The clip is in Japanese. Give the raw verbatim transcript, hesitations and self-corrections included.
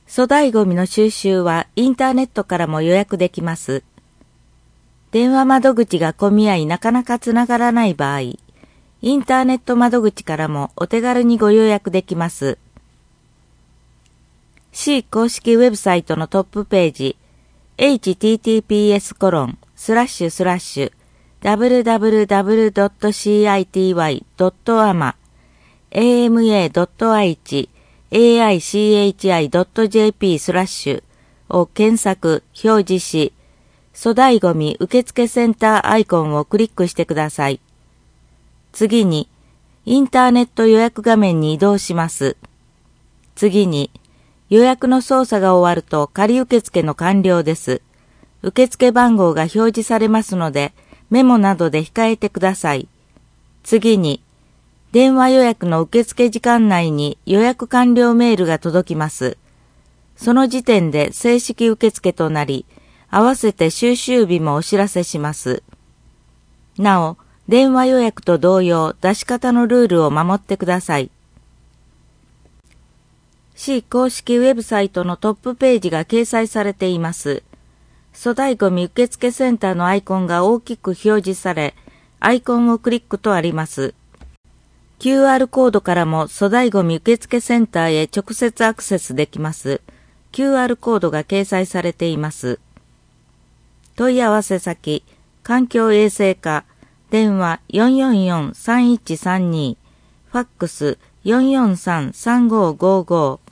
粗大ごみの収集はインターネットからも予約できます。電話窓口が混み合いなかなかつながらない場合、インターネット窓口からもお手軽にご予約できます。C 公式ウェブサイトのトップページ、エイチティーティーピーエスコロンスラッシュスラッシュダブリューダブリューダブリュードットシーアイティーワイドットエーエムエーエムエードットアイチエーアイシーエイチアイドットジェーピースラッシュを検索、表示し、粗大ごみ受付センターアイコンをクリックしてください。次に、インターネット予約画面に移動します。次に、予約の操作が終わると仮受付の完了です。受付番号が表示されますので、メモなどで控えてください。次に、電話予約の受付時間内に予約完了メールが届きます。その時点で正式受付となり、合わせて収集日もお知らせします。なお、電話予約と同様、出し方のルールを守ってください。C 公式ウェブサイトのトップページが掲載されています。粗大ごみ受付センターのアイコンが大きく表示され、アイコンをクリックとあります。キューアール コードからも粗大ごみ受付センターへ直接アクセスできます。キューアール コードが掲載されています。問い合わせ先、環境衛生課、電話 よんよんよんさんいちさんに、ファックス よんよんさんさんごごご